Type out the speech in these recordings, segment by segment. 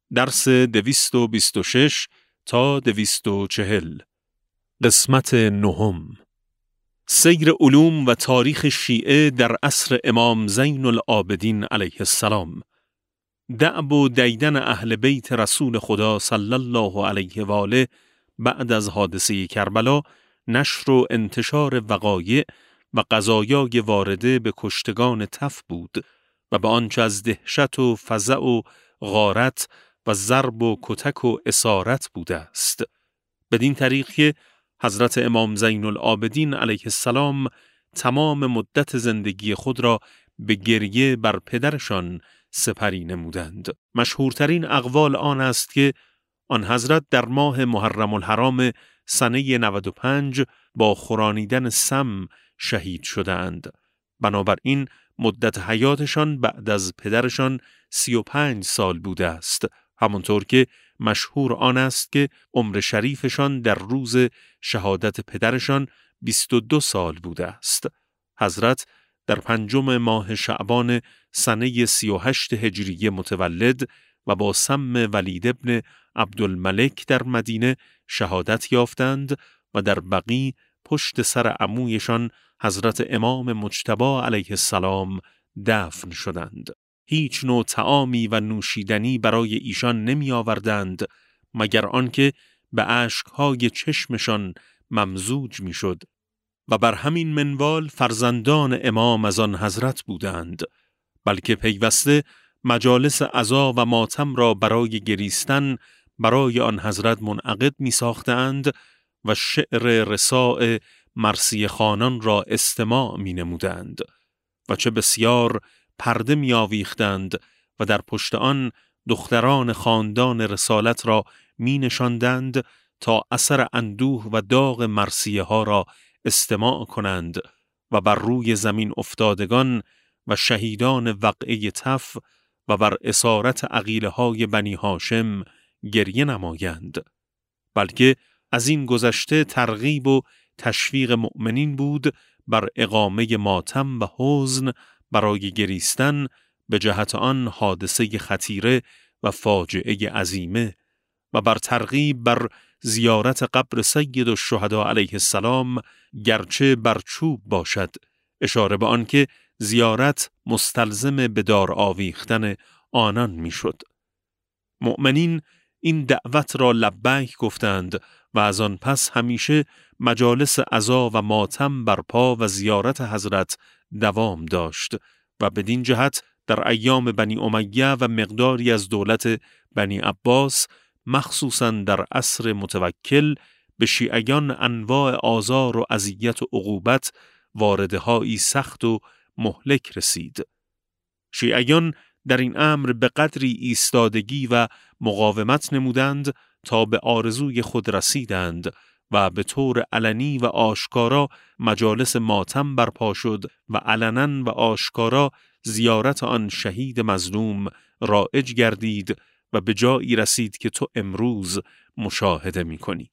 درس 226 تا 240. قسمت نهم. سیر علوم و تاریخ شیعه در عصر امام زین العابدین علیه السلام. دأب و دیدن اهل بیت رسول خدا صلی الله علیه و آله بعد از حادثه کربلا، نشر و انتشار وقایع و قضایای وارده به کشتگان تف بود و به آنچه از دهشت و فزع و غارت و ضرب و کتک و اسارت بوده است. بدین طریق که حضرت امام زین العابدین علیه السلام تمام مدت زندگی خود را به گریه بر پدرشان سپری نمودند. مشهورترین اقوال آن است که آن حضرت در ماه محرم الحرام سنه 95 با خورانیدن سم شهید شدند. بنابراین مدت حیاتشان بعد از پدرشان 35 سال بوده است، همانطور که مشهور آن است که عمر شریفشان در روز شهادت پدرشان 22 سال بوده است. حضرت در 5 ماه شعبان سنه 38 هجریه متولد و با سم ولید ابن عبدالملک در مدینه شهادت یافتند و در بقیع پشت سر عمویشان حضرت امام مجتبی علیه السلام دفن شدند. هیچ نوع طعامی و نوشیدنی برای ایشان نمی آوردند مگر آنکه به اشک‌های چشمشان ممزوج می شد و بر همین منوال فرزندان امام از آن حضرت بودند، بلکه پیوسته مجالس عزا و ماتم را برای گریستن برای آن حضرت منعقد می ساختند و شعر رساء مرثیه خوانان را استماع می نمودند و چه بسیار پرده می آویختند و در پشت آن دختران خاندان رسالت را می نشاندند تا اثر اندوه و داغ مرثیه ها را استماع کنند و بر روی زمین افتادگان و شهیدان وقعه تف و بر اسارت عقیله های بنی هاشم گریه نمایند. بلکه از این گذشته ترغیب و تشویق مؤمنین بود بر اقامه ماتم و حزن برای گریستن به جهت آن حادثه خطیره و فاجعه عظیمه و بر ترغیب بر زیارت قبر سید الشهدا علیه السلام گرچه بر چوب باشد، اشاره به آن که زیارت مستلزم به دار آویختن آنان میشد. مؤمنین این دعوت را لبیک گفتند و از آن پس همیشه مجالس عزا و ماتم برپا و زیارت حضرت دوام داشت و بدین جهت در ایام بنی امیه و مقداری از دولت بنی عباس، مخصوصاً در عصر متوکل، به شیعیان انواع آزار و اذیت و عقوبت واردهایی سخت و مهلک رسید. شیعیان در این امر به قدری ایستادگی و مقاومت نمودند تا به آرزوی خود رسیدند و به طور علنی و آشکارا مجالس ماتم برپا شد و علنا و آشکارا زیارت آن شهید مظلوم رایج گردید و به جایی رسید که تو امروز مشاهده می کنی.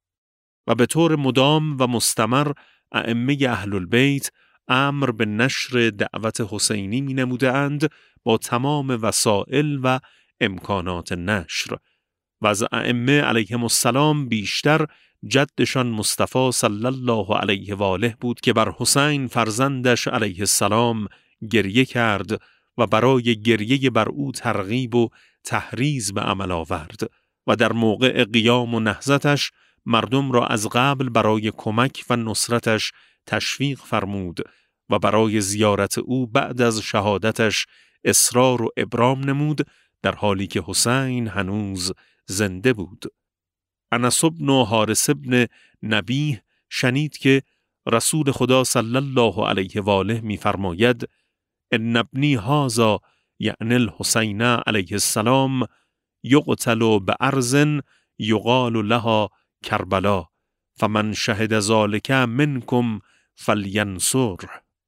و به طور مدام و مستمر ائمه اهل البیت امر به نشر دعوت حسینی می نمودند با تمام وسائل و امکانات نشر و از ائمه علیهم السلام بیشتر جدشان مصطفی صلی الله علیه و آله بود که بر حسین فرزندش علیه السلام گریه کرد و برای گریه بر او ترغیب و تحریض به عمل آورد و در موقع قیام و نهضتش مردم را از قبل برای کمک و نصرتش تشویق فرمود و برای زیارت او بعد از شهادتش اصرار و ابرام نمود، در حالی که حسین هنوز زنده بود. انس بن حارث بن نبیه شنید که رسول خدا صلی الله علیه و آله می‌فرماید: ان ابنی هذا یعنی الحسین علیه السلام یقتل بأرض یقال لها کربلا فمن شهد ذلک منکم فلینصر.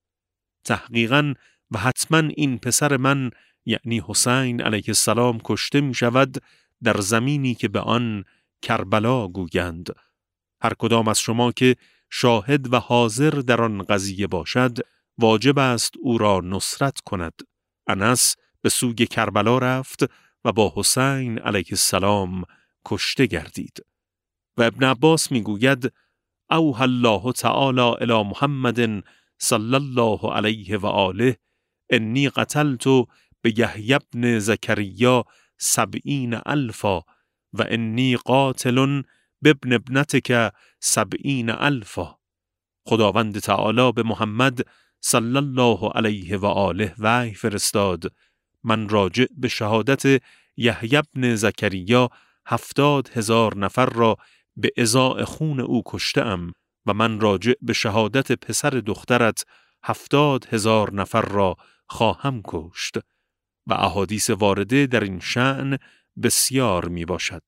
تحقیقاً و حتما این پسر من یعنی حسین علیه السلام کشته می شود در زمینی که به آن کربلا گویند. هر کدام از شما که شاهد و حاضر در آن قضیه باشد واجب است او را نصرت کند. انس به سوی کربلا رفت و با حسین علیه السلام کشته گردید. و ابن عباس میگوید اوحی الله تعالی الی محمد صلی الله علیه و آله انی قتلت بیحیی بن زکریا 70,000 و انی قاتل بابن ابنتک 70,000. خداوند تعالی به محمد صلی الله علیه و آله وحی فرستاد من راجع به شهادت یحیی بن زکریا 70,000 نفر را به ازاء خون او کشته‌ام و من راجع به شهادت پسر دخترت 70,000 نفر را خواهم کشت و احادیث وارده در این شأن بسیار می باشد.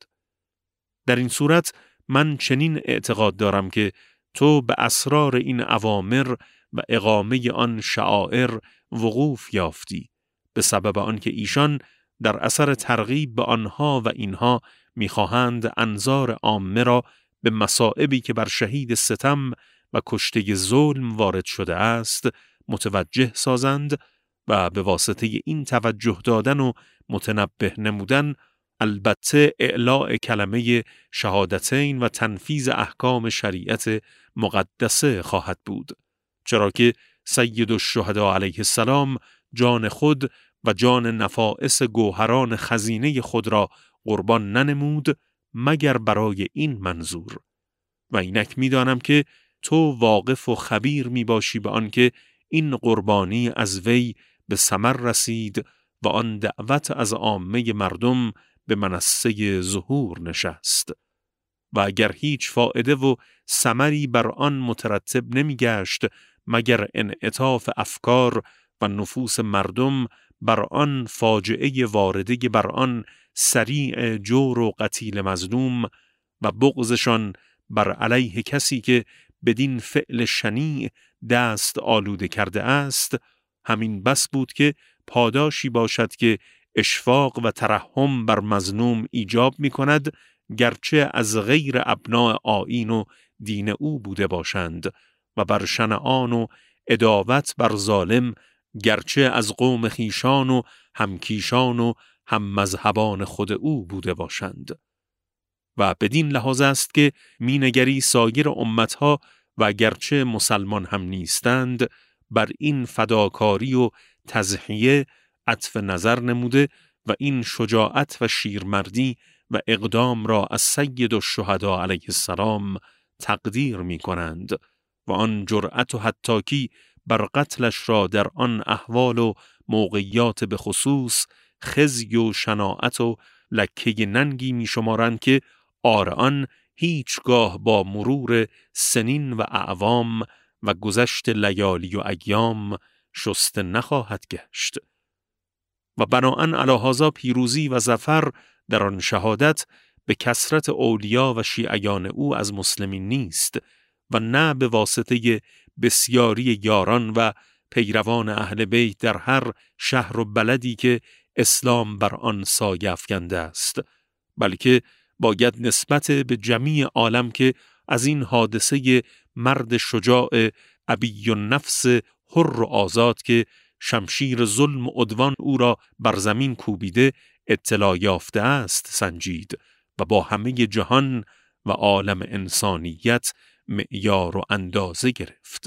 در این صورت من چنین اعتقاد دارم که تو به اسرار این اوامر و اقامه آن شعائر وقوف یافتی به سبب آنکه ایشان در اثر ترغیب به آنها و اینها می‌خواهند انظار عامه را به مصائبی که بر شهید ستم و کشته ظلم وارد شده است متوجه سازند و به واسطه این توجه دادن و متنبه نمودن البته اعلاء کلمه شهادتین و تنفیذ احکام شریعت مقدسه خواهد بود، چرا که سید الشهدا علیه السلام جان خود و جان نفائس گوهران خزینه خود را قربان ننمود مگر برای این منظور. و اینک می‌دانم که تو واقف و خبیر می‌باشی به آنکه این قربانی از وی به ثمر رسید و آن دعوت از عامه مردم به منصه ظهور نشست و اگر هیچ فائده و ثمری بر آن مترتب نمی‌گشت مگر انعطاف افکار و نفوس مردم بر آن فاجعه وارده بر آن سریع جور و قتیل مظلوم و بغضشان بر علیه کسی که بدین فعل شنیع دست آلوده کرده است، همین بس بود که پاداشی باشد که اشفاق و ترحم بر مظلوم ایجاب می کند گرچه از غیر ابناء آیین و دین او بوده باشند و بر شنعان و عداوت بر ظالم گرچه از قوم خیشان و همکیشان و هم مذهبان خود او بوده باشند. و بدین لحاظ است که مینگری سایر امتها و گرچه مسلمان هم نیستند بر این فداکاری و تضحیه عطف نظر نموده و این شجاعت و شیرمردی و اقدام را از سید الشهدا علیه السلام تقدیر می کنند و آن جرأت و حتاکی بر قتلش را در آن احوال و موقعیات به خصوص خزی و شناعت و لکه ننگی می شمارند که آن هیچگاه با مرور سنین و اعوام و گذشت لیالی و ایام شسته نخواهد گشت. و بناهن علی هذا پیروزی و ظفر در آن شهادت به کثرت اولیا و شیعیان او از مسلمین نیست و نه به واسطه بسیاری یاران و پیروان اهل بیت در هر شهر و بلدی که اسلام بر آن سایه افکنده است، بلکه باید نسبت به جمیع عالم که از این حادثه مرد شجاع ابی النفس حر و آزاد که شمشیر ظلم و عدوان او را بر زمین کوبیده اطلاع یافته است سنجید و با همه جهان و عالم انسانیت معیار و اندازه گرفت.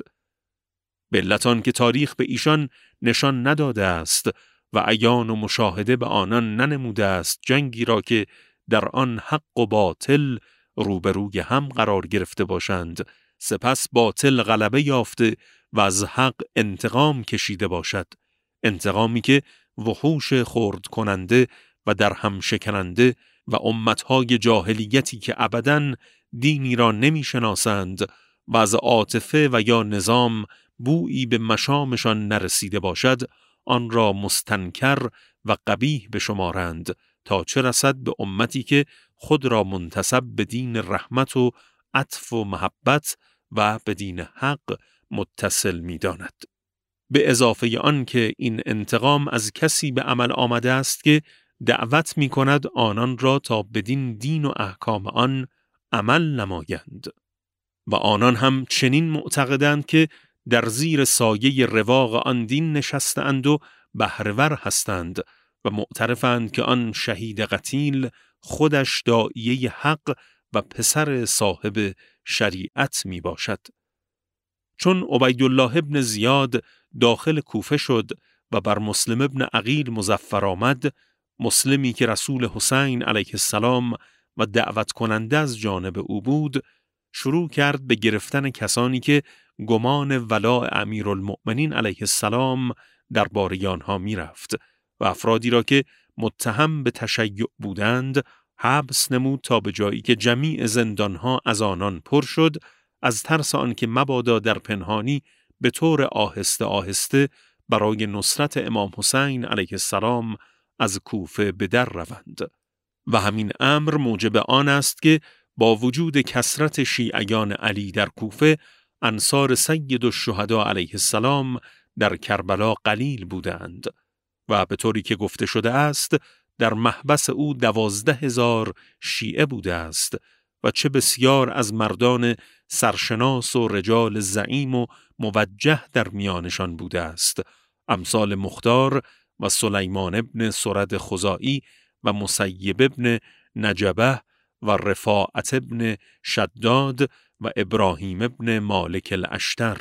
به علت آن که تاریخ به ایشان نشان نداده است و عیان و مشاهده به آنان ننموده است جنگی را که در آن حق و باطل روبروی هم قرار گرفته باشند، سپس باطل غلبه یافته و از حق انتقام کشیده باشد، انتقامی که وحوش خرد کننده و در هم شکننده و امتهای جاهلیتی که ابداً دینی را نمی شناسند و از عاطفه و یا نظام بویی به مشامشان نرسیده باشد آن را مستنکر و قبیح بشمارند تا چه رسد به امتی که خود را منتسب به دین رحمت و عطف و محبت و به دین حق متصل می داند. به اضافه آن که این انتقام از کسی به عمل آمده است که دعوت می کند آنان را تا بدین دین و احکام آن عمل نمایند و آنان هم چنین معتقدند که در زیر سایه رواق آن دین نشستند و بهره‌ور هستند و معترفند که آن شهید قتیل خودش داعیه حق و پسر صاحب شریعت می باشد. چون عبیدالله ابن زیاد داخل کوفه شد و بر مسلم ابن عقیل مظفر آمد، مسلمی که رسول حسین علیه السلام و دعوت کننده از جانب او بود، شروع کرد به گرفتن کسانی که گمان ولاء امیرالمؤمنین علیه السلام درباره آنها می رفت و افرادی را که متهم به تشیع بودند حبس نمود تا به جایی که جمیع زندانها از آنان پر شد، از ترس آنکه مبادا در پنهانی به طور آهسته آهسته برای نصرت امام حسین علیه السلام از کوفه به در روند. و همین امر موجب آن است که با وجود کثرت شیعیان علی در کوفه، انصار سید الشهدا علیه السلام در کربلا قلیل بودند و به طوری که گفته شده است در محبس او 12,000 شیعه بوده است و چه بسیار از مردان سرشناس و رجال زعیم و موجه در میانشان بوده است، امثال مختار و سلیمان ابن سرد خزاعی و مسیب ابن نجبه و رفاعت ابن شداد و ابراهیم ابن مالک الاشتر.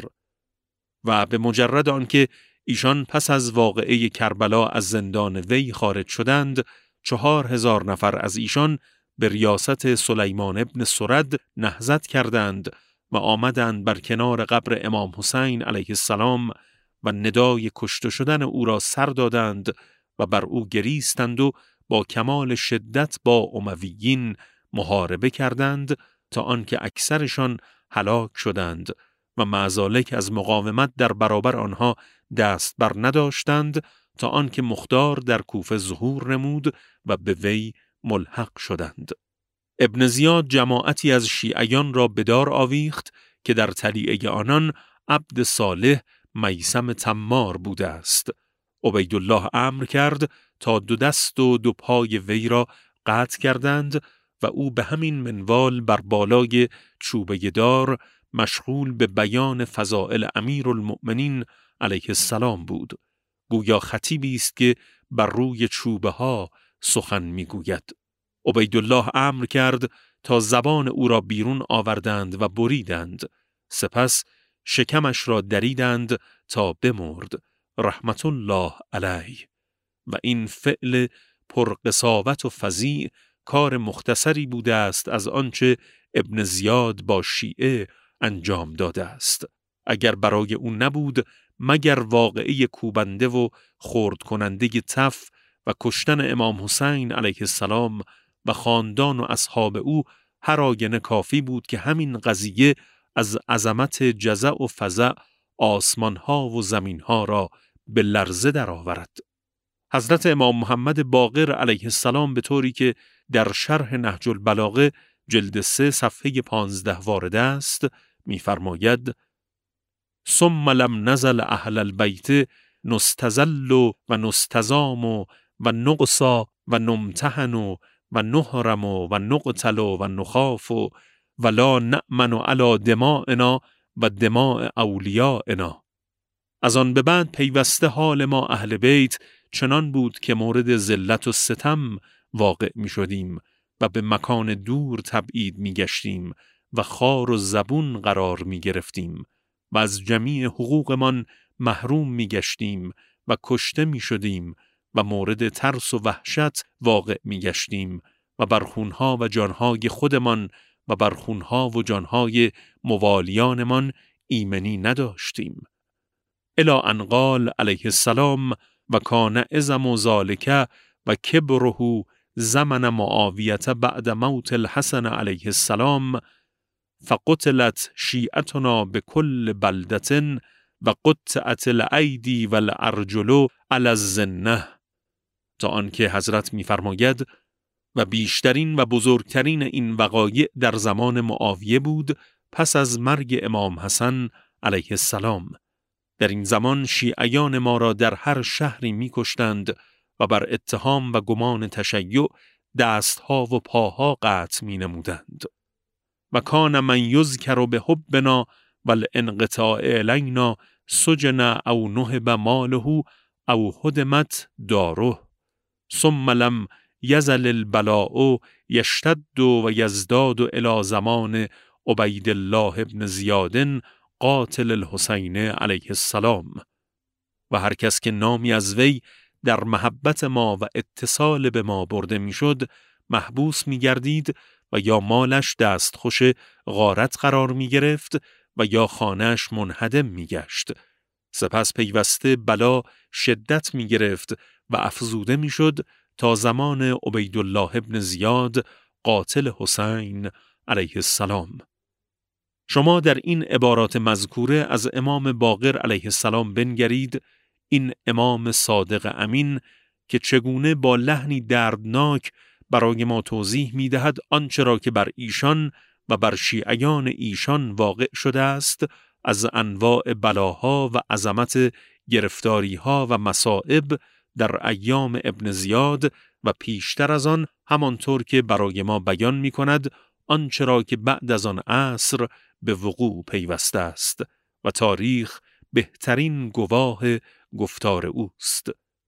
و به مجرد آنکه ایشان پس از واقعه کربلا از زندان وی خارج شدند، 4,000 نفر از ایشان به ریاست سلیمان ابن سرد نهضت کردند و آمدند بر کنار قبر امام حسین علیه السلام و ندای کشته شدن او را سر دادند و بر او گریستند و با کمال شدت با امویین محاربه کردند تا آنکه اکثرشان هلاک شدند و معذالک از مقاومت در برابر آنها دست بر نداشتند تا آنکه مختار در کوفه ظهور نمود و به وی ملحق شدند. ابن زیاد جماعتی از شیعیان را به دار آویخت که در طلیعه آنان عبد صالح میثم تمار بوده است. عبیدالله امر کرد تا 2 دست و 2 پای وی را قطع کردند و او به همین منوال بر بالای چوبه دار مشغول به بیان فضائل امیرالمؤمنین علیه السلام بود. گویا خطیبی است که بر روی چوبه ها سخن میگوید. عبیدالله امر کرد تا زبان او را بیرون آوردند و بریدند، سپس شکمش را دریدند تا بمرد رحمت الله علیه. و این فعل پرقساوت و فظیع کار مختصری بوده است از آنچه ابن زیاد با شیعه انجام داده است. اگر برای او نبود مگر واقعه کوبنده و خرد کننده تف و کشتن امام حسین علیه السلام و خاندان و اصحاب او، هر آینه کافی بود که همین قضیه از عظمت جزع و فزع آسمانها و زمینها را به لرزه درآورد. حضرت امام محمد باقر علیه السلام به طوری که در شرح نهج البلاغه جلد 3 صفحه 15 وارد است می‌فرماید: ثم لم نزل اهل البیت نستذل و نستزام و نقصا و نمتحن و نحرم و نقتل و نخاف و لا نأمن علی دمائنا و دماء اولیائنا. از آن به بعد پیوسته حال ما اهل بیت چنان بود که مورد ذلت و ستم واقع می شدیم و به مکان دور تبعید می گشتیم و خوار و زبون قرار می گرفتیم و از جمیع حقوقمان محروم می گشتیم و کشته می شدیم و مورد ترس و وحشت واقع می گشتیم و بر خونها و جانهای خودمان و بر خونها و جانهای موالیانمان ایمنی نداشتیم. الی ان قال علیه السلام: و کان عظم ذالک و کبره زمن معاویه بعد موت الحسن علیه السلام فقتلت شیعتنا بكل بلدة و قطعت الایدی و الارجل علی الزنه. تا آنکه حضرت می‌فرماید و بیشترین و بزرگترین این وقایع در زمان معاویه بود پس از مرگ امام حسن علیه السلام. در این زمان شیعیان ما را در هر شهری می‌کشتند و بر اتهام و گمان تشیع دستها و پاها قطع می‌نمودند. و کان من یذکر بحبنا والانقطاع الینا سجن او نهب ماله او هدمت داره. ثم لم یزل البلاء یشتد و یزداد الی زمان عبید الله ابن زیاد قاتل الحسین علیه السلام. و هر کس که نامی از وی در محبت ما و اتصال به ما برده میشد محبوس می‌گردید و یا مالش دستخوش غارت قرار می‌گرفت و یا خانه‌اش منهدم می‌گشت. سپس پیوسته بلا شدت می‌گرفت و افزوده می‌شد تا زمان عبیدالله ابن زیاد قاتل حسین علیه السلام. شما در این عبارات مذکوره از امام باقر علیه السلام بنگرید، این امام صادق امین که چگونه با لحنی دردناک برای ما توضیح می‌دهد آنچه را که بر ایشان و بر شیعیان ایشان واقع شده است از انواع بلاها و عظمت گرفتاریها و مصائب در ایام ابن زیاد و پیشتر از آن، همانطور که برای ما بیان می‌کند آنچه را که بعد از آن عصر به وقوع پیوسته است و تاریخ بهترین گواه گفتار اوست.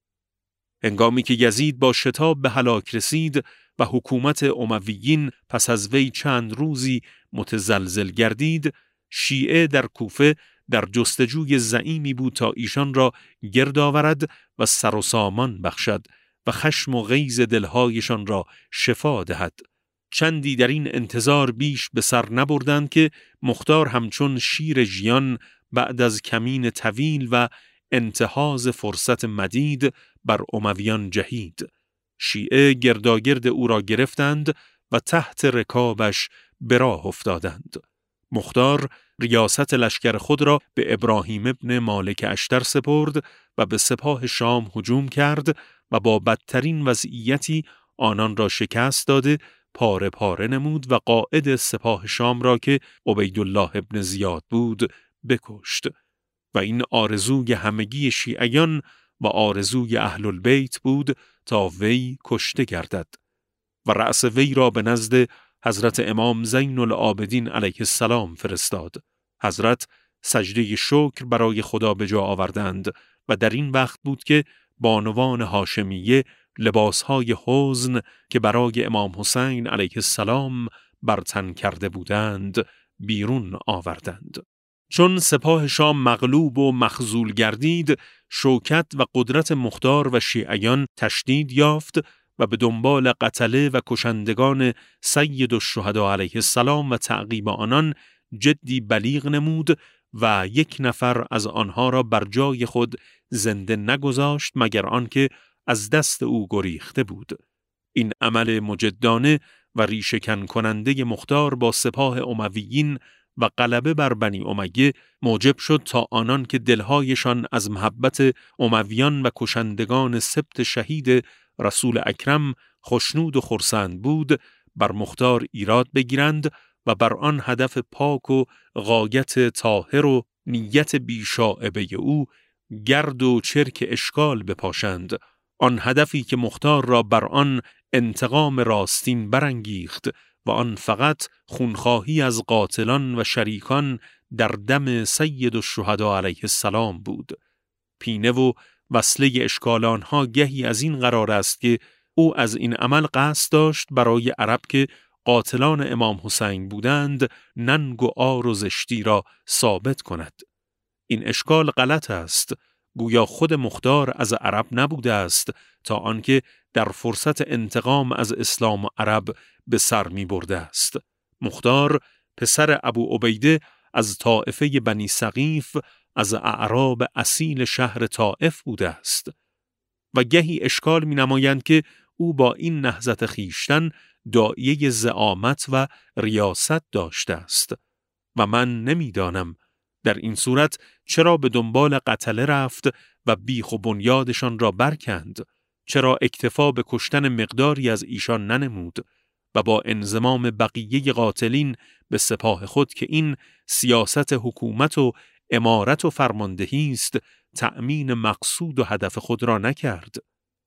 هنگامی که یزید با شتاب به هلاک رسید و حکومت امویین پس از وی چند روزی متزلزل گردید، شیعه در کوفه در جستجوی زعیمی بود تا ایشان را گرد آورد و سر و سامان بخشد و خشم و غیظ دلهایشان را شفا دهد. چندی در این انتظار بیش به سر نبردند که مختار همچون شیر ژیان بعد از کمین طویل و انتهاز فرصت مدید بر امویان جهید. شیعه گرداگرد او را گرفتند و تحت رکابش به راه افتادند. مختار ریاست لشکر خود را به ابراهیم ابن مالک اشتر سپرد و به سپاه شام هجوم کرد و با بدترین وضعیتی آنان را شکست داده پاره پاره نمود و قائد سپاه شام را که عبیدالله ابن زیاد بود بکشت. و این آرزوی همگی شیعیان و آرزوی اهل البیت بود تا وی کشته گردد و رأس وی را به نزد حضرت امام زین العابدین علیه السلام فرستاد. حضرت سجده شکر برای خدا به جا آوردند و در این وقت بود که بانوان هاشمیه لباسهای حزن که برای امام حسین علیه السلام بر تن کرده بودند بیرون آوردند. چون سپاه شام مغلوب و مخذول گردید، شوکت و قدرت مختار و شیعیان تشدید یافت و به دنبال قتله و کشندگان سید الشهدا علیه السلام و تعقیب آنان جدی بلیغ نمود و یک نفر از آنها را بر جای خود زنده نگذاشت مگر آنکه از دست او گریخته بود. این عمل مجدانه و ریشه‌کن کننده مختار با سپاه امویین و غلبه بر بنی امیه موجب شد تا آنان که دلهایشان از محبت امویان و کشندگان سبط شهید رسول اکرم خوشنود و خرسند بود بر مختار ایراد بگیرند و بر آن هدف پاک و غایت طاهر و نیت بیشائبه او گرد و چرک اشکال بپاشند، آن هدفی که مختار را بر آن انتقام راستین برانگیخت و آن فقط خونخواهی از قاتلان و شریکان در دم سید الشهدا علیه السلام بود. پینه و وصله اشکال آنها گهی از این قرار است که او از این عمل قصد داشت برای عرب که قاتلان امام حسین بودند ننگ و عار و زشتی را ثابت کند. این اشکال غلط است، گویا خود مختار از عرب نبوده است تا آنکه در فرصت انتقام از اسلام و عرب به سر می برده است. مختار پسر ابو عبیده از طائفه بنی ثقیف از اعراب اصیل شهر طائف بوده است و گهی اشکال می نمایند که او با این نهضت خیشتن داعیه زعامت و ریاست داشته است و من نمیدانم در این صورت چرا به دنبال قتله رفت و بیخ و بنیادشان را برکند، چرا اکتفا به کشتن مقداری از ایشان ننمود و با انضمام بقیه قاتلین به سپاه خود که این سیاست حکومت و امارت و فرماندهی است تأمین مقصود و هدف خود را نکرد.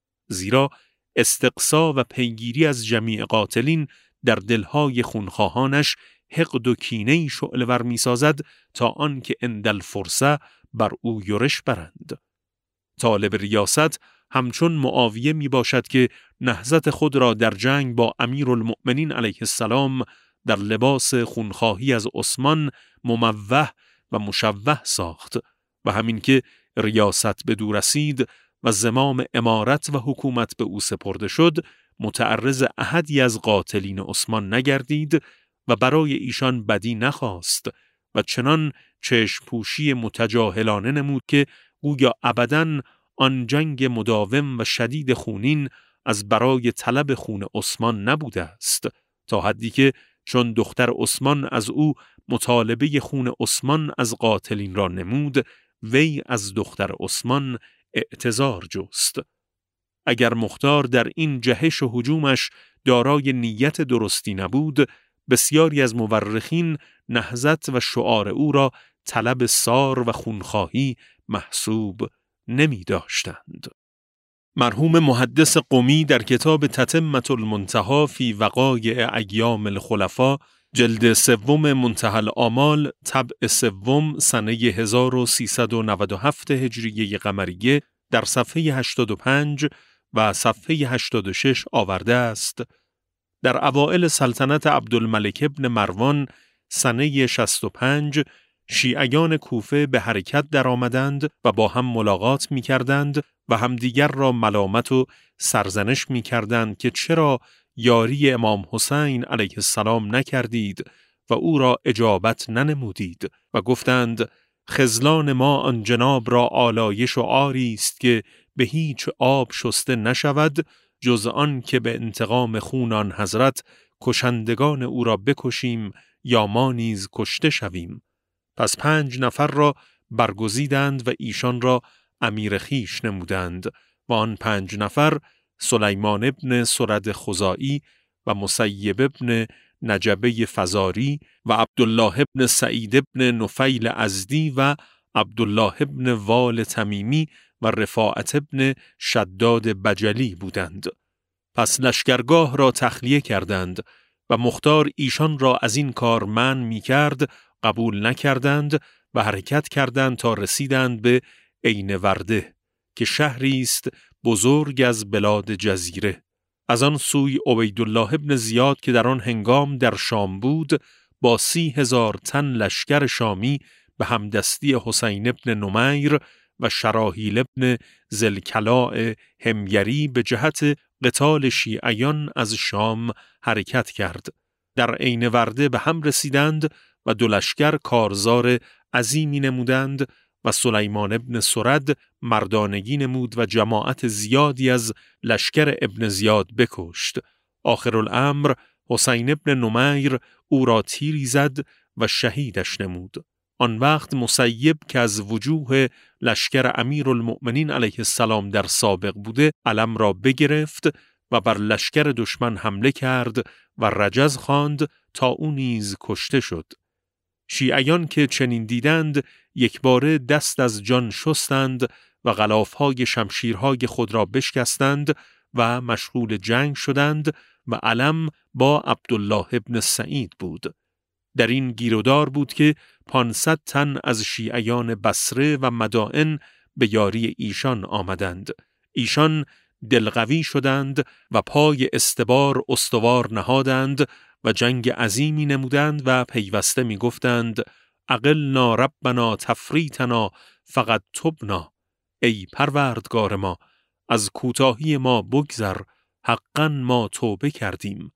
زیرا استقصا و پیگیری از جمیع قاتلین در دلهای خونخواهانش حقد و کینه‌ای شعله‌ور می‌سازد تا آن که اندل فرصه بر او یورش برند. طالب ریاست همچون معاویه می باشد که نهضت خود را در جنگ با امیرالمؤمنین علیه السلام در لباس خونخواهی از عثمان مموه و مشوه ساخت و همین که ریاست به دو رسید و زمام امارت و حکومت به او سپرده شد، متعرض احدی از قاتلین عثمان نگردید و برای ایشان بدی نخواست و چنان چشم پوشی متجاهلانه نمود که گویا ابداً آن جنگ مداوم و شدید خونین از برای طلب خون عثمان نبوده است، تا حدی که چون دختر عثمان از او مطالبه خون عثمان از قاتلین را نمود، وی از دختر عثمان اعتذار جست. اگر مختار در این جهش و هجومش دارای نیت درستی نبود، بسیاری از مورخین نهضت و شعار او را طلب سار و خونخواهی محسوب نمی داشتند. مرحوم محدث قمی در کتاب تتمة المنتهی فی وقایع ایام الخلفاء جلد 3 منتهی الآمال طبع 3 سنه 1397 هجریه قمریه در صفحه 85 و صفحه 86 آورده است: در اوائل سلطنت عبدالملک ابن مروان سنه 65 شیعیان کوفه به حرکت درآمدند و با هم ملاقات می کردند و همدیگر را ملامت و سرزنش می کردند که چرا یاری امام حسین علیه السلام نکردید و او را اجابت ننمودید و گفتند خذلان ما آن جناب را آلایش و عاری است که به هیچ آب شسته نشود جز آن که به انتقام خون آن حضرت کشندگان او را بکشیم یا ما نیز کشته شویم. پس 5 نفر را برگزیدند و ایشان را امیر خیش نمودند و آن 5 نفر سلیمان ابن سرد خزاعی و مسیب ابن نجبه فزاری و عبدالله ابن سعید ابن نفیل ازدی و عبدالله ابن وال تمیمی و رفاعت ابن شداد بجلی بودند. پس لشکرگاه را تخلیه کردند و مختار ایشان را از این کار منع می کرد، قبول نکردند و حرکت کردند تا رسیدند به عین ورده که شهری است بزرگ از بلاد جزیره. از آن سوی عبیدالله ابن زیاد که در آن هنگام در شام بود با 30,000 تن لشکر شامی به همدستی حسین ابن نمیر و شراحیل ابن ذوالکلاء حمیری به جهت قتال شیعیان از شام حرکت کرد. در عین ورده به هم رسیدند و 2 لشکر کارزار عظیمی نمودند و سلیمان ابن سرد مردانگی نمود و جماعت زیادی از لشکر ابن زیاد بکشت. آخرالامر حسین ابن نمیر او را تیری زد و شهیدش نمود. آن وقت مسیب که از وجوه لشکر امیرالمؤمنین علیه السلام در سابق بوده علم را بگرفت و بر لشکر دشمن حمله کرد و رجز خواند تا او نیز کشته شد. شیعیان که چنین دیدند یکباره دست از جان شستند و غلافهای شمشیرهای خود را بشکستند و مشغول جنگ شدند و علم با عبدالله ابن سعید بود. در این گیرودار بود که 500 تن از شیعیان بصره و مدائن به یاری ایشان آمدند. ایشان دلقوی شدند و پای استبار استوار نهادند و جنگ عظیمی نمودند و پیوسته می گفتند اقلنا ربنا تفریطنا فقط تبنا، ای پروردگار ما از کوتاهی ما بگذر، حقا ما توبه کردیم.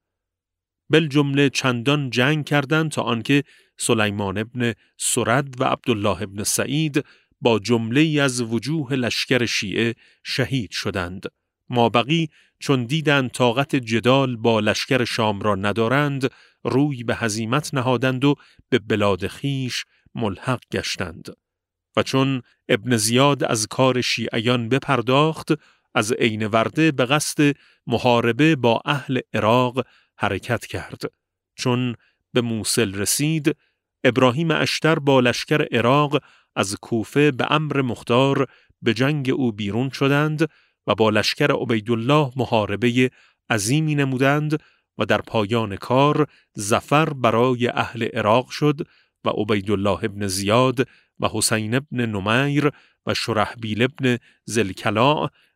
بالجمله چندان جنگ کردند تا آنکه سلیمان ابن سرد و عبدالله ابن سعید با جمله از وجوه لشکر شیعه شهید شدند. مابقی چون دیدند طاقت جدال با لشکر شام را ندارند، روی به هزیمت نهادند و به بلاد خیش ملحق گشتند. و چون ابن زیاد از کار شیعیان بپرداخت، از عین ورده به قصد محاربه با اهل عراق حرکت کرد. چون به موصل رسید، ابراهیم اشتر با لشکر عراق از کوفه به امر مختار به جنگ او بیرون شدند و با لشکر عبیدالله محاربه عظیمی نمودند و در پایان کار ظفر برای اهل عراق شد و عبیدالله ابن زیاد و حسین ابن نمیر و شرحبیل ابن ذوالکلاء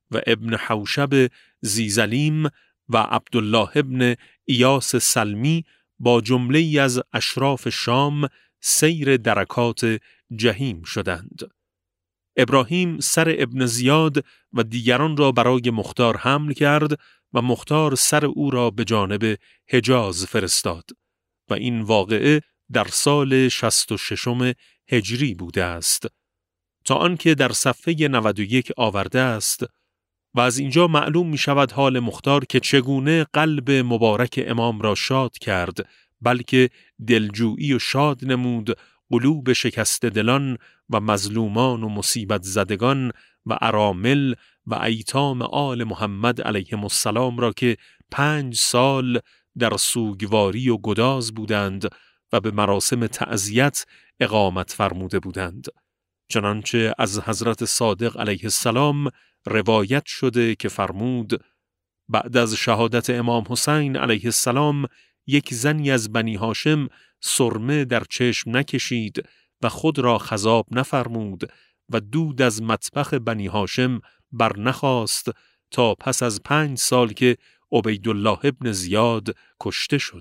و ابن حوشب زیزلیم و عبدالله ابن ایاس سلمی با جمله‌ای از اشراف شام سیر درکات جحیم شدند. ابراهیم سر ابن زیاد و دیگران را برای مختار حمل کرد و مختار سر او را به جانب حجاز فرستاد و این واقعه در سال 66 هجری بوده است، تا آنکه در صفحه 91 آورده است و از اینجا معلوم می شود حال مختار که چگونه قلب مبارک امام را شاد کرد، بلکه دلجویی و شاد نمود قلوب شکست دلان و مظلومان و مصیبت زدگان و ارامل و ایتام آل محمد علیهم السلام را که 5 سال در سوگواری و گداز بودند و به مراسم تعزیت اقامت فرموده بودند. چنانچه از حضرت صادق علیه السلام روایت شده که فرمود: بعد از شهادت امام حسین علیه السلام یک زنی از بنی هاشم سرمه در چشم نکشید و خود را خضاب نفرمود و دود از مطبخ بنی هاشم بر نخواست تا پس از 5 سال که عبیدالله ابن زیاد کشته شد.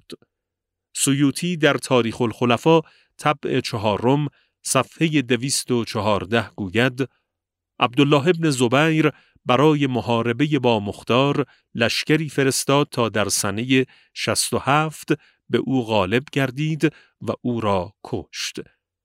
سیوطی در تاریخ الخلفاء طبع 4 صفحه 214 گوید: عبدالله ابن زبیر برای محاربه با مختار لشکری فرستاد تا در سنه 67 به او غالب گردید و او را کشت.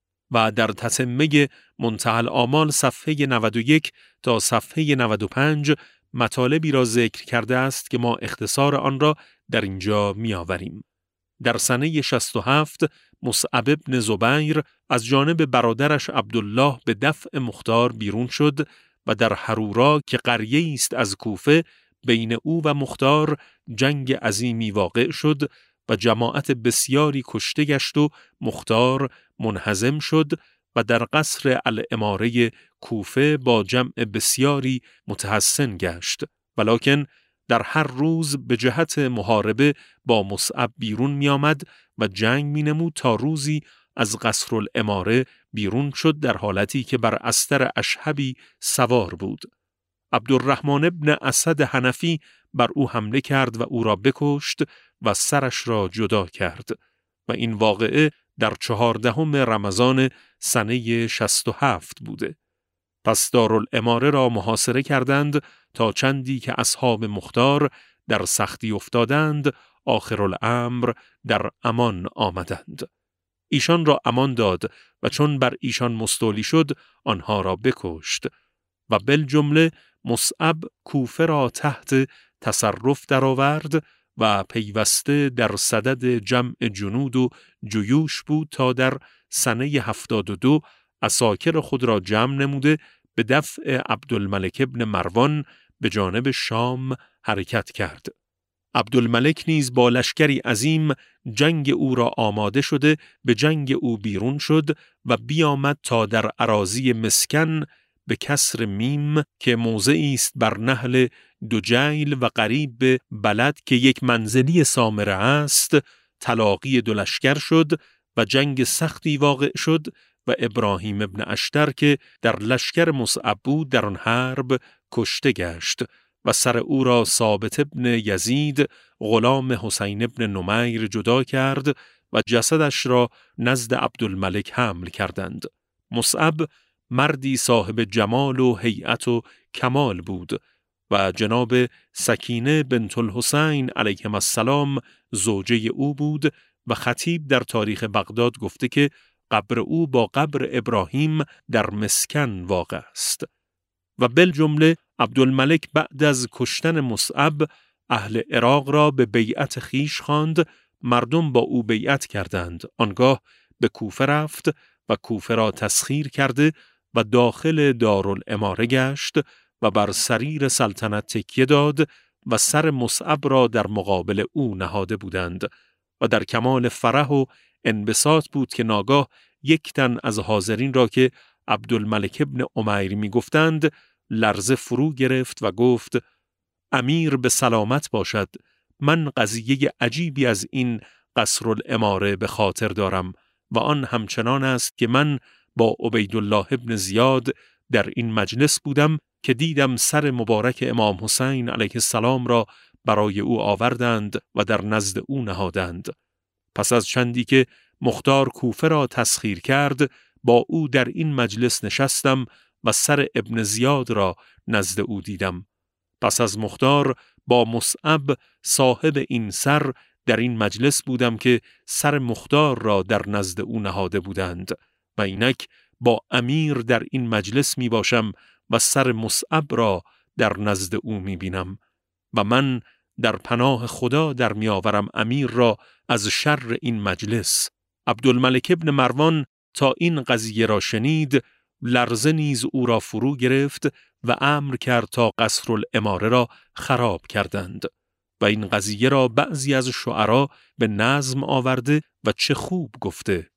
و در تتمه منتهی الآمال صفحه 91 تا صفحه 95 مطالبی را ذکر کرده است که ما اختصار آن را در اینجا می آوریم. در سنه 67 مصعب ابن زبیر از جانب برادرش عبدالله به دفع مختار بیرون شد و در حرورا که قریه‌ای است از کوفه بین او و مختار جنگ عظیمی واقع شد و جماعت بسیاری کشته گشت و مختار منهزم شد و در قصر الاماره کوفه با جمع بسیاری متحسن گشت، ولکن در هر روز به جهت محاربه با مصعب بیرون می آمد و جنگ می نمود تا روزی از قصر الاماره بیرون شد در حالتی که بر استر اشهبی سوار بود. عبدالرحمن ابن اسد حنفی بر او حمله کرد و او را بکشت و سرش را جدا کرد و این واقعه در 14 رمضان سنه 67 بوده. پس دارالاماره را محاصره کردند تا چندی که اصحاب مختار در سختی افتادند آخرالامر در امان آمدند. ایشان را امان داد و چون بر ایشان مستولی شد آنها را بکشت و بالجمله مصعب کوفه را تحت تصرف درآورد و پیوسته در صدد جمع جنود و جیوش بود تا در سنه 72 عساکر خود را جمع نموده به دفع عبدالملک ابن مروان به جانب شام حرکت کرد. عبدالملک نیز با لشکری عظیم جنگ او را آماده شده به جنگ او بیرون شد و بیامد تا در اراضی مسکن به کسر میم که موضعی است بر نهل دجیل و قریب به بلد که یک منزلی سامره است تلاقی 2 لشکر شد و جنگ سختی واقع شد و ابراهیم ابن اشتر که در لشکر مصعب بود در آن حرب کشته گشت و سر او را ثابت ابن یزید غلام حسین ابن نمیر جدا کرد و جسدش را نزد عبدالملک حمل کردند. مصعب مردی صاحب جمال و هیئت و کمال بود و جناب سکینه بنت الحسین علیهم السلام زوجه او بود و خطیب در تاریخ بغداد گفته که قبر او با قبر ابراهیم در مسکن واقع است. و بالجمله عبدالملک بعد از کشتن مصعب اهل عراق را به بیعت خیش خواند، مردم با او بیعت کردند. آنگاه به کوفه رفت و کوفه را تسخیر کرده و داخل دارالاماره گشت و بر سریر سلطنت تکیه داد و سر مصعب را در مقابل او نهاده بودند و در کمال فرح و انبساط بود که ناگاه یک تن از حاضرین را که عبدالملک ابن امیر می گفتند لرزه فرو گرفت و گفت: امیر به سلامت باشد، من قضیه عجیبی از این قصر الاماره به خاطر دارم و آن همچنان است که من با عبیدالله ابن زیاد در این مجلس بودم که دیدم سر مبارک امام حسین علیه السلام را برای او آوردند و در نزد او نهادند. پس از چندی که مختار کوفه را تسخیر کرد، با او در این مجلس نشستم و سر ابن زیاد را نزد او دیدم. پس از مختار با مصعب صاحب این سر در این مجلس بودم که سر مختار را در نزد او نهاده بودند و اینک با امیر در این مجلس می باشم و سر مصعب را در نزد او می بینم و من در پناه خدا در می آورم امیر را از شر این مجلس. عبدالملک ابن مروان تا این قضیه را شنید، لرزه نیز او را فرو گرفت و امر کرد تا قصر الاماره را خراب کردند و این قضیه را بعضی از شعرا به نظم آورده و چه خوب گفته.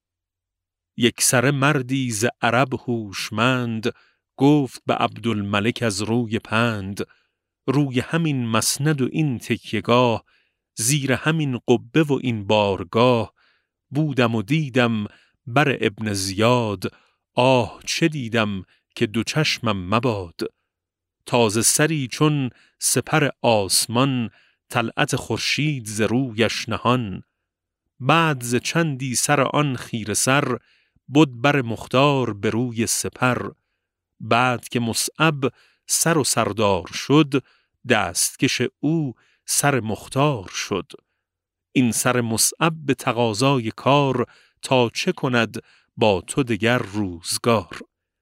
یک سر مردی ز عرب هوشمند، گفت به عبدالملک از روی پند، روی همین مسند و این تکیهگاه، زیر همین قبه و این بارگاه، بودم و دیدم بر ابن زیاد، آه چه دیدم که دو چشمم مباد. تازه سری چون سپر آسمان، طلعت خورشید ز رویش نهان. بعد ز چندی سر آن خیره سر، بود بر مختار به روی سپر. بعد که مصعب سر و سردار شد، دستکش او سر مختار شد. این سر مصعب به تقاضای کار، تا چه کند با تو دگر روزگار.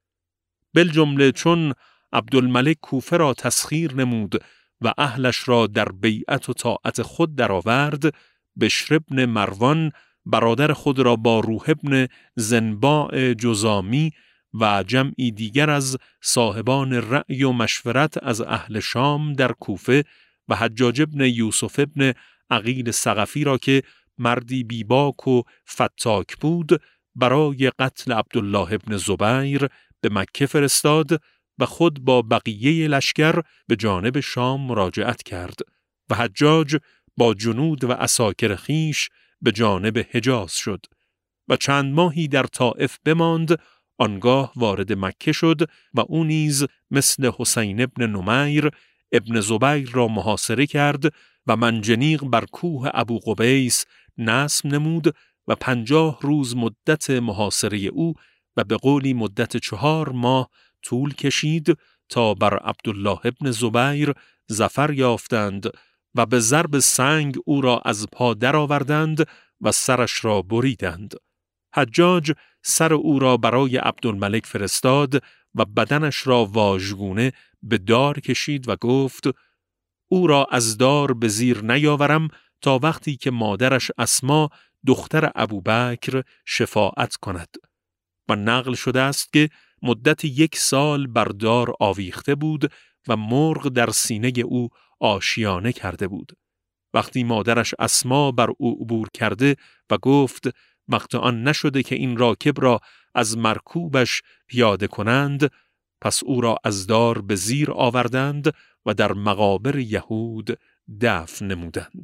بالجمله چون عبدالملک کوفه را تسخیر نمود و اهلش را در بیعت و طاعت خود درآورد، بشر ابن مروان برادر خود را با روح ابن زنباع جزامی و جمعی دیگر از صاحبان رأی و مشورت از اهل شام در کوفه و حجاج ابن یوسف ابن عقیل ثقفی را که مردی بیباک و فتاک بود، برای قتل عبدالله ابن زبیر به مکه فرستاد و خود با بقیه لشکر به جانب شام مراجعت کرد و حجاج با جنود و عساکر خیش به جانب حجاز شد و چند ماهی در طائف بماند. آنگاه وارد مکه شد و او نیز مثل حسین ابن نمیر ابن زبیر را محاصره کرد و منجنیق بر کوه ابو قبیس نصب نمود و 50 روز مدت محاصره او و به قولی مدت 4 ماه طول کشید تا بر عبدالله ابن زبیر ظفر یافتند و به ضرب سنگ او را از پا درآوردند و سرش را بریدند. حجاج سر او را برای عبدالملک فرستاد و بدنش را واژگونه به دار کشید و گفت او را از دار به زیر نیاورم تا وقتی که مادرش اسما دختر ابوبکر شفاعت کند. و نقل شده است که مدت 1 سال بر دار آویخته بود و مرغ در سینه او آشیانه کرده بود. وقتی مادرش اسما بر او عبور کرده و گفت وقت آن نشده که این راکب را از مرکوبش پیاده کنند، پس او را از دار به زیر آوردند و در مقابر یهود دفن نمودند.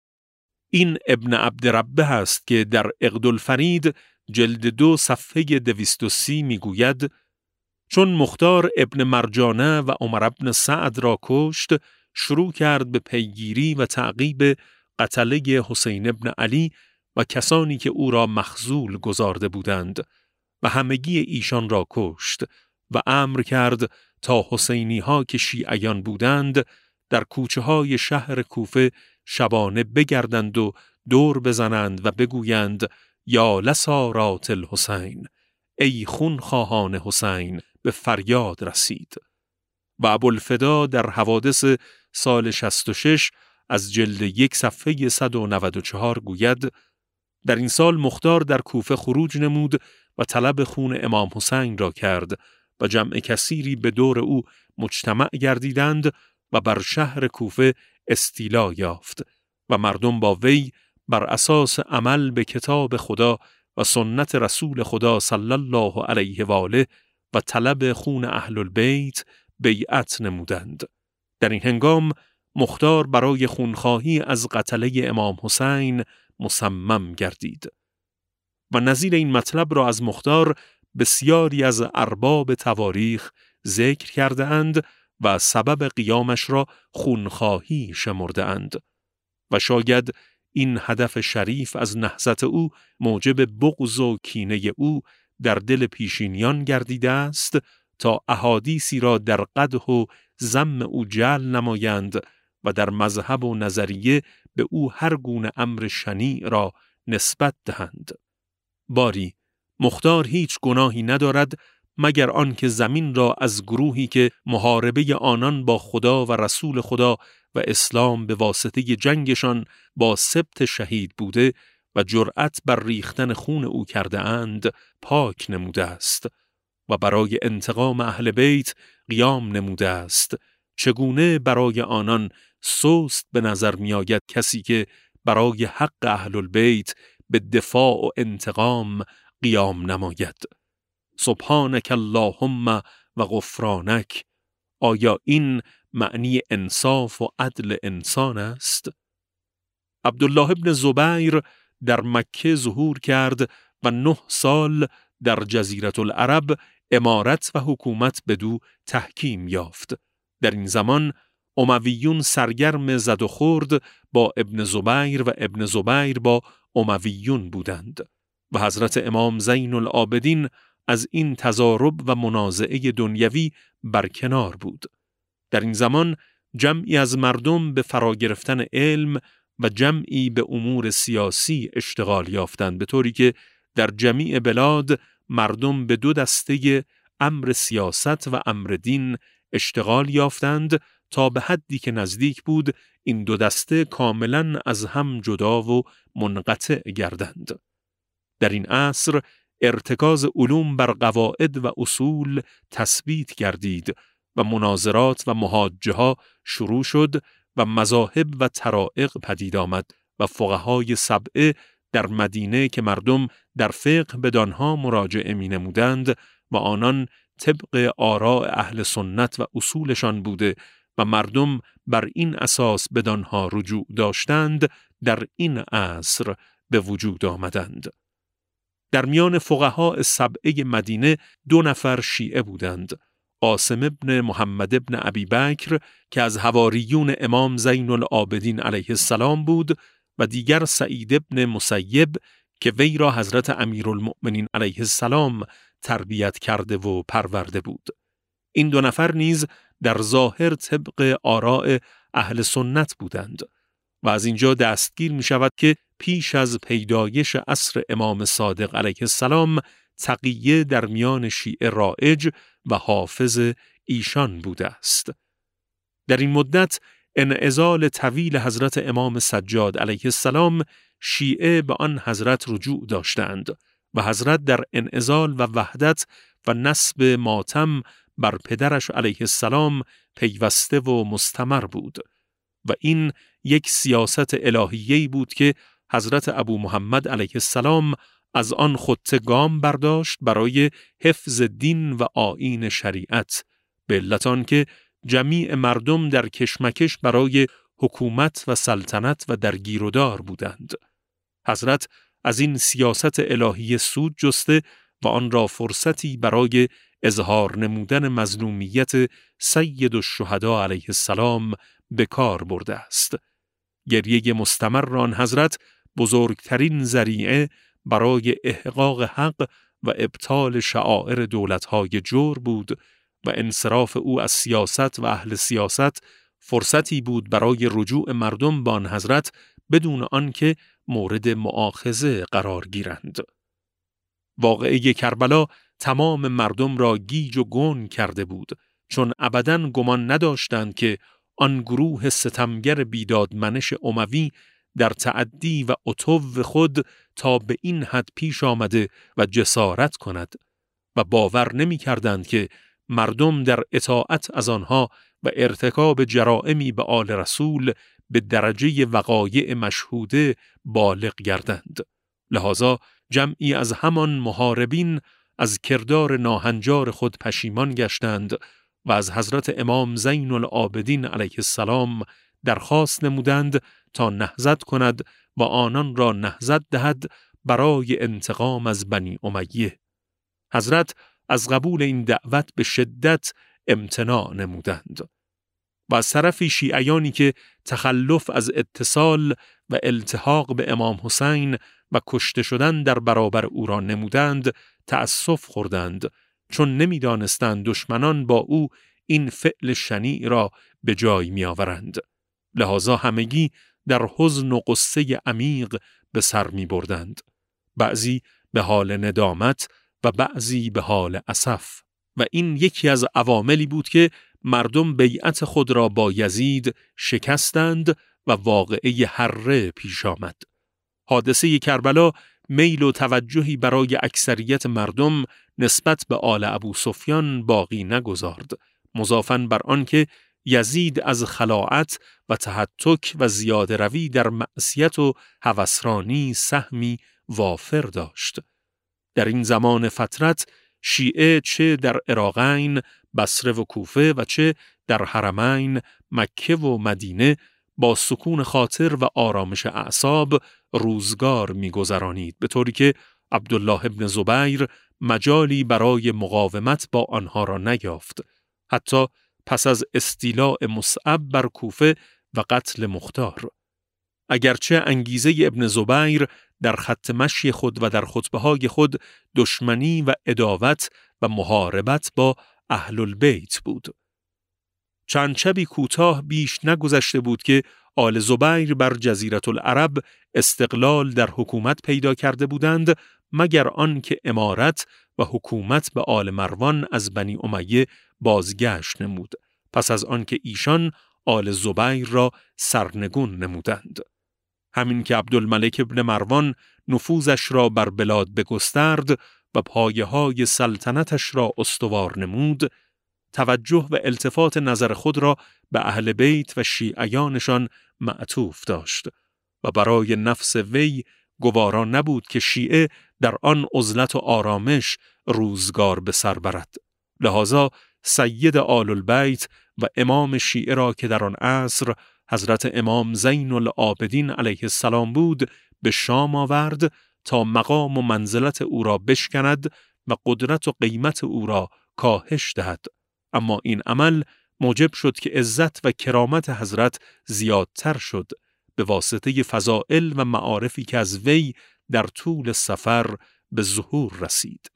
این ابن عبدربه هست که در عقدالفرید جلد 2 صفحه 230 میگوید چون مختار ابن مرجانه و عمر ابن سعد را کشت، شروع کرد به پیگیری و تعقیب قتله حسین ابن علی و کسانی که او را مخذول گذارده بودند و همگی ایشان را کشت و امر کرد تا حسینی ها که شیعیان بودند در کوچه های شهر کوفه شبانه بگردند و دور بزنند و بگویند یا لسارات الحسین، ای خون خواهان حسین، به فریاد رسید. و ابوالفدا در حوادث سال 66 از جلد 1 صفحه 194 گوید در این سال مختار در کوفه خروج نمود و طلب خون امام حسین را کرد و جمع کثیری به دور او مجتمع گردیدند و بر شهر کوفه استیلا یافت و مردم با وی بر اساس عمل به کتاب خدا و سنت رسول خدا صلی الله علیه و آله و طلب خون اهل البیت بیعت نمودند. در این هنگام مختار برای خونخواهی از قتله امام حسین مصمم گردید و نظیر این مطلب را از مختار بسیاری از ارباب تواریخ ذکر کرده اند و سبب قیامش را خونخواهی شمرده‌اند و شاید این هدف شریف از نهضت او موجب بغض و کینه او در دل پیشینیان گردیده است تا احادیثی را در قدح و ذم او جعل نمایند و در مذهب و نظریه به او هر گونه امر شنیع را نسبت دهند. باری مختار هیچ گناهی ندارد مگر آنکه زمین را از گروهی که محاربه آنان با خدا و رسول خدا و اسلام به واسطه جنگشان با سبط شهید بوده و جرأت بر ریختن خون او کرده اند پاک نموده است و برای انتقام اهل بیت قیام نموده است. چگونه برای آنان سست به نظر می آید کسی که برای حق اهل البیت به دفاع و انتقام قیام نماید. سبحانک اللهم و غفرانک. آیا این معنی انصاف و عدل انسان است؟ عبدالله ابن زبیر در مکه ظهور کرد و 9 سال در جزیره العرب امارت و حکومت بدو تحکیم یافت. در این زمان امویون سرگرم زد و خورد با ابن زبیر و ابن زبیر با امویون بودند و حضرت امام زین العابدین از این تضارب و منازعه دنیوی برکنار بود. در این زمان جمعی از مردم به فرا گرفتن علم و جمعی به امور سیاسی اشتغال یافتند، به طوری که در جمیع بلاد مردم به 2 دسته امر سیاست و امر دین اشتغال یافتند تا به حدی که نزدیک بود این 2 دسته کاملاً از هم جدا و منقطع گردند. در این عصر ارتکاز علوم بر قواعد و اصول تثبیت گردید و مناظرات و محاجه ها شروع شد و مذاهب و طرائق پدید آمد و فقهای 7 در مدینه که مردم در فقه بدانها مراجعه می نمودند و آنان طبق آراء اهل سنت و اصولشان بوده و مردم بر این اساس بدانها رجوع داشتند، در این عصر به وجود آمدند. در میان فقها 7 مدینه 2 نفر شیعه بودند: قاسم ابن محمد ابن ابی بکر که از حواریون امام زین العابدین علیه السلام بود و دیگر سعید ابن مسیب که وی را حضرت امیرالمؤمنین علیه السلام تربیت کرده و پرورده بود. این 2 نفر نیز در ظاهر طبق آراء اهل سنت بودند و از اینجا دستگیر می شود که پیش از پیدایش عصر امام صادق علیه السلام تقیه در میان شیعه رایج و حافظ ایشان بوده است. در این مدت انعزال طویل حضرت امام سجاد علیه السلام شیعه به آن حضرت رجوع داشتند و حضرت در انعزال و وحدت و نسب ماتم بر پدرش علیه السلام پیوسته و مستمر بود و این یک سیاست الهیه‌ای بود که حضرت ابو محمد علیه السلام از آن خطه گام برداشت برای حفظ دین و آیین شریعت، به علت آنکه جمیع مردم در کشمکش برای حکومت و سلطنت و در گیر و دار بودند. حضرت از این سیاست الهی سود جسته و آن را فرصتی برای اظهار نمودن مظلومیت سید الشهدا علیه السلام به کار برده است. گریه مستمر آن حضرت بزرگترین ذریعه برای احقاق حق و ابطال شعائر دولت‌های جور بود و انصراف او از سیاست و اهل سیاست فرصتی بود برای رجوع مردم به آن حضرت بدون آنکه مورد مؤاخذه قرار گیرند. واقعه کربلا تمام مردم را گیج و گنگ کرده بود، چون ابداً گمان نداشتند که آن گروه ستمگر بیدادمنش اموی در تعدی و عتو خود تا به این حد پیش آمده و جسارت کند و باور نمی کردند که مردم در اطاعت از آنها و ارتکاب جرائمی به آل رسول به درجه وقایع مشهوده بالغ گردند. لذا جمعی از همان محاربین از کردار ناهنجار خود پشیمان گشتند و از حضرت امام زین العابدین علیه السلام درخواست نمودند تا نهضت کند و آنان را نهضت دهد برای انتقام از بنی امیه. حضرت از قبول این دعوت به شدت امتناع نمودند. و از طرفی شیعیانی که تخلف از اتصال و التحاق به امام حسین و کشته شدن در برابر او را نمودند، تأسف خوردند، چون نمی‌دانستند دشمنان با او این فعل شنیع را به جای می‌آورند. لذا همگی در حزن و غصه عمیق به سر می‌بردند، بعضی به حال ندامت و بعضی به حال اسف. و این یکی از عواملی بود که مردم بیعت خود را با یزید شکستند و واقعه حره پیش آمد. حادثه کربلا میل و توجهی برای اکثریت مردم نسبت به آل ابوسفیان باقی نگذارد، مضافاً بر آن که یزید از خلاعت و تهتک و زیاده روی در معصیت و هوسرانی سهمی وافر داشت. در این زمان فترت شیعه چه در عراقین، بصره و کوفه و چه در حرمین، مکه و مدینه با سکون خاطر و آرامش اعصاب روزگار می‌گذرانید، به طوری که عبدالله ابن زبیر مجالی برای مقاومت با آنها را نیافت، حتی پس از استیلاء مصعب بر کوفه و قتل مختار. اگرچه انگیزه ابن زبیر در خط مشی خود و در خطبه‌های خود دشمنی و عداوت و محاربت با اهل البیت بود. چند شبی کوتاه بیش نگذشته بود که آل زبیر بر جزیره العرب استقلال در حکومت پیدا کرده بودند، مگر آن که امارت و حکومت به آل مروان از بنی امیه بازگشت نمود، پس از آن که ایشان آل زبیر را سرنگون نمودند. همین که عبدالملک ابن مروان نفوذش را بر بلاد بگسترد و پایه‌های سلطنتش را استوار نمود، توجه و التفات نظر خود را به اهل بیت و شیعیانشان معطوف داشت و برای نفس وی گوارا نبود که شیعه در آن عزلت و آرامش روزگار به سر برد. لذا سید آل البیت و امام شیعه را که در آن عصر حضرت امام زین العابدین علیه السلام بود به شام آورد تا مقام و منزلت او را بشکند و قدرت و قیمت او را کاهش دهد. اما این عمل موجب شد که عزت و کرامت حضرت زیادتر شد به واسطه فضائل و معارفی که از وی در طول سفر به ظهور رسید.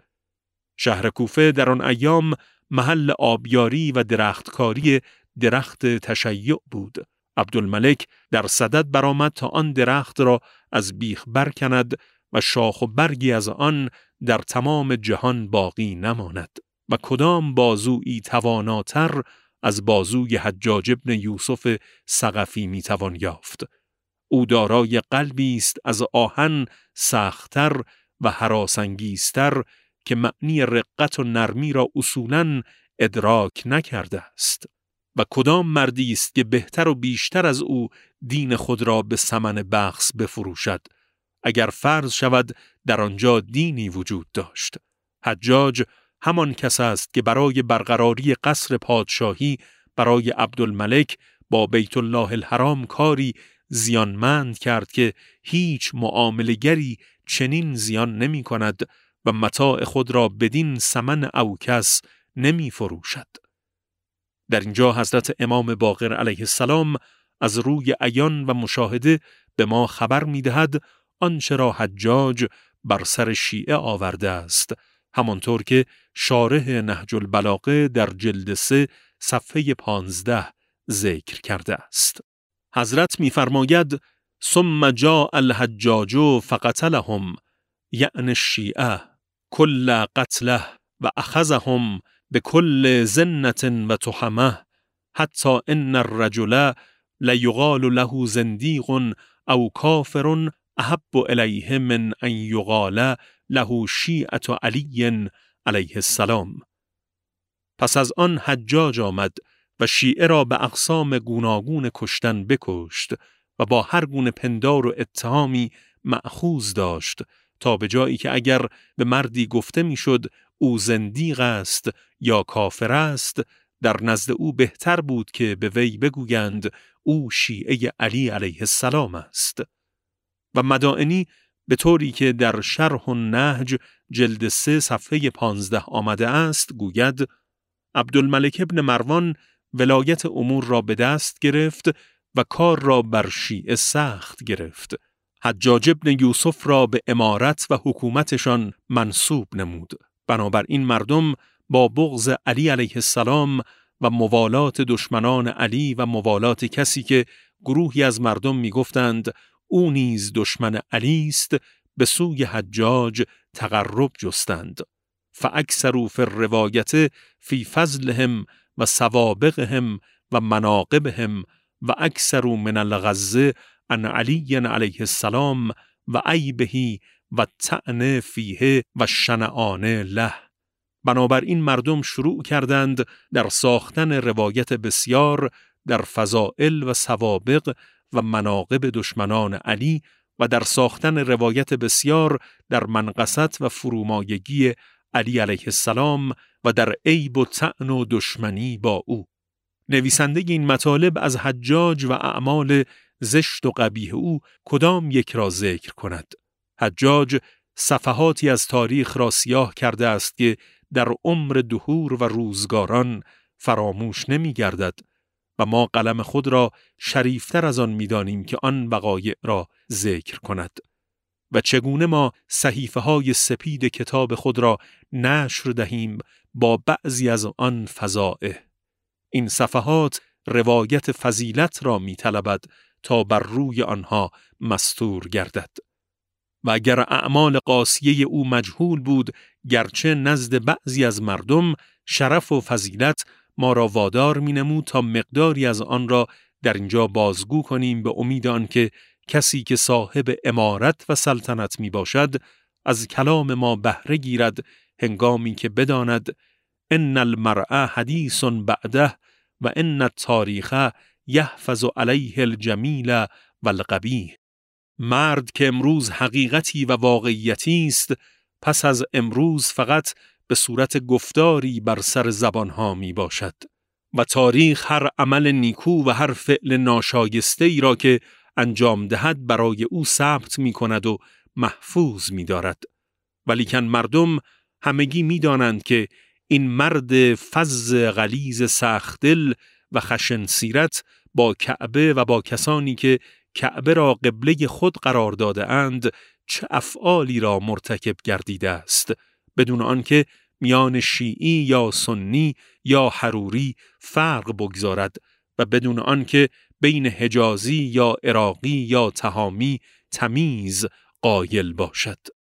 شهر کوفه در آن ایام محل آبیاری و درختکاری درخت تشیع بود. عبدالملک در صدد برآمد تا آن درخت را از بیخ برکند و شاخ و برگی از آن در تمام جهان باقی نماند. و کدام بازویی تواناتر از بازوی حجاج ابن یوسف ثقفی میتوان یافت؟ او دارای قلبی است از آهن سخت‌تر و هراسانگیزتر که معنی رقت و نرمی را اصولاً ادراک نکرده است. و کدام مردی است که بهتر و بیشتر از او دین خود را به ثمن بخس بفروشد، اگر فرض شود در آنجا دینی وجود داشت؟ حجاج همان کس است که برای برقراری قصر پادشاهی برای عبدالملک با بیت الله الحرام کاری زیانمند کرد که هیچ معامله‌گری چنین زیان نمی کند و متاع خود را بدین ثمن اوکس نمی فروشد. در اینجا حضرت امام باقر علیه السلام از روی عیان و مشاهده به ما خبر می دهد آنچه را حجاج بر سر شیعه آورده است، همانطور که شارح نهج البلاغه در جلد 3 صفحه 15 ذکر کرده است. حضرت می‌فرماید ثم جاء الحجاج فقتلهم، یعنی الشیعه کل قتله و اخذهم بكل زنة و تهمه حتی ان الرجل لیقال له زندیق او کافر احب الیه من ان یقال له شیعة علی علیه السلام. پس از آن حجاج آمد و شیعه را به اقسام گوناگون کشتن بکشت و با هر گونه پندار و اتهامی مأخوذ داشت، تا به جایی که اگر به مردی گفته میشد او زندیق است یا کافر است، در نزد او بهتر بود که به وی بگویند او شیعه علی علیه السلام است. و مدائنی به طوری که در شرح النهج جلد 3 صفحه 15 آمده است گوید عبدالملک ابن مروان ولایت امور را به دست گرفت و کار را بر شیعه سخت گرفت. حجاج ابن یوسف را به امارت و حکومتشان منصوب نمود. بنابراین مردم با بغض علی علیه السلام و موالات دشمنان علی و موالات کسی که گروهی از مردم می گفتند او نیز دشمن علی است، به سوی حجاج تقرب جستند. فاکثروا فی الروایت فی فضلهم و سوابقهم و مناقبهم و اکثروا من الغزه عن علی علیه السلام و عیبه و طعن فیه و شنعان له. بنابراین مردم شروع کردند در ساختن روایت بسیار در فضائل و سوابق و مناقب دشمنان علی و در ساختن روایت بسیار در منقصت و فرومایگی علی علیه السلام و در عیب و طعن و دشمنی با او. نویسنده این مطالب از حجاج و اعمال زشت و قبیح او کدام یک را ذکر کند؟ حجاج صفحاتی از تاریخ را سیاه کرده است که در عمر دهور و روزگاران فراموش نمی گردد و ما قلم خود را شریفتر از آن می دانیم که آن وقایع را ذکر کند. و چگونه ما صحیفه های سپید کتاب خود را نشر دهیم با بعضی از آن فضائح. این صفحات روایت فضیلت را می طلبد تا بر روی آنها مستور گردد. و اگر اعمال قاسیه او مجهول بود، گرچه نزد بعضی از مردم شرف و فضیلت ما را وادار می نمود تا مقداری از آن را در اینجا بازگو کنیم، به امید آنکه کسی که صاحب امارت و سلطنت می باشد از کلام ما بهره گیرد، هنگامی که بداند ان المرء حدیث بعده و ان التاریخ یحفظ علیه الجمیل و القبیح. مرد که امروز حقیقتی و واقعیتی است، پس از امروز فقط به صورت گفتاری بر سر زبانها می باشد و تاریخ هر عمل نیکو و هر فعل ناشایسته ای را که انجام دهد برای او ثبت می کند و محفوظ می دارد. ولیکن مردم همگی می دانند که این مرد فظ غلیظ سخت‌دل و خشن سیرت با کعبه و با کسانی که کعبه را قبله خود قرار داده اند چه افعالی را مرتکب گردیده است، بدون آنکه میان شیعی یا سنی یا حروری فرق بگذارد و بدون آنکه بین حجازی یا عراقی یا تهامی تمیز قائل باشد.